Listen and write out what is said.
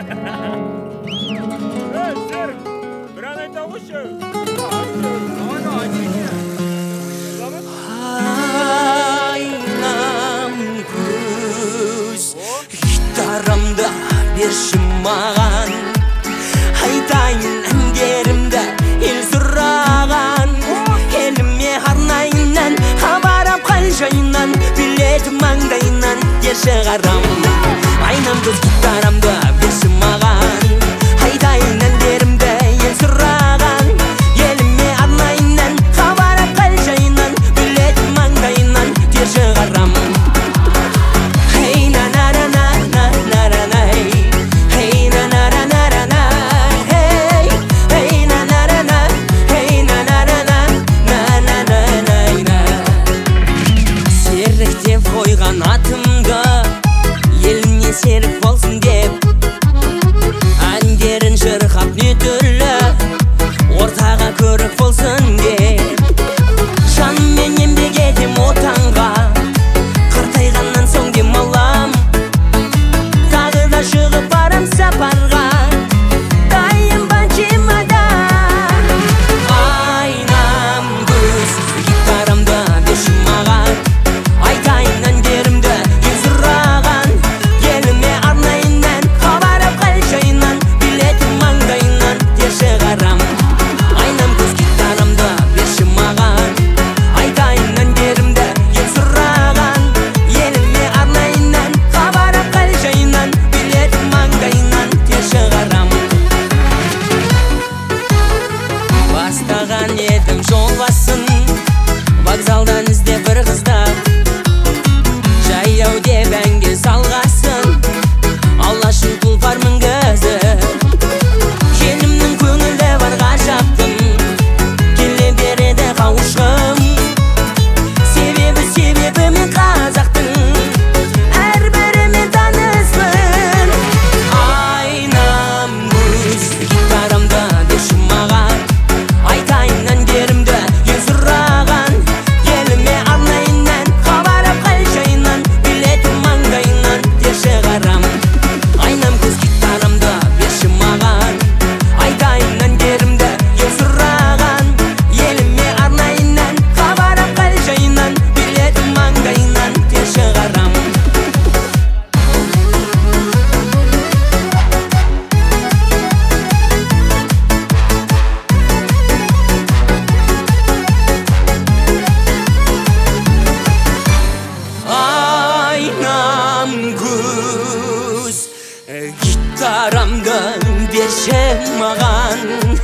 Серік, бір ән айта қойшы. Айнам көз, гитарамды берші маған, айтайын әндерімді ел сұраған. Еліме арнайынан, хабарап қал жайынан, билетім маңдайынан дерші қарам. Айнам көз, гитарамды берші маған, айтайын әндерімді ел сұраған. Еліме арнайынан, хабарап қал жайынан, билетім маңдайынан дерші қарам. Қойған атымды еліне серік болсын деп, әндерін шырқап не түрлі ортаға көрік болсын деп, жаныммен еңбек етем отанға, қартайғаннан соң демалам, тағы да шығып барам сапарға, дайын банчимада. Айнам көз, гитарамды берші маған, айтайын әндерімді ел сұраған. Еліме арнайынан, хабарап қал жайынан, билетім маңдайынан дерші қарам. Айнам көз, гитарамды берші маған, айтайын әндерімді ел сұраған. Еліме арнайынан, хабарап қал жайынан, билетім маңдайынан дерші қарам. Бастаған едім жол басын, вокзалдан іздеп бір қыздап, жаяу деп әнге салғасын, алашын тұлпар мінгізі. Елімнің көңілі бар ғажаптым, келе береді қауышқым. Себебі мен қазақтың, әрбірімен таныспын. Айнам көз, гитарамды берші маған, айтайын әндерімді ел сұраған. Еліме арнайынан, хабарап қал жайынан, билетім маңдайынан дерші қарам. Айнам көз, гитарамды берші маған, айтайын әндерімді ел сұраған. Еліме арнайынан, хабарап қал жайынан, билетім маңдайынан дерші қарам. Айнам көз, гитарамды берші маған,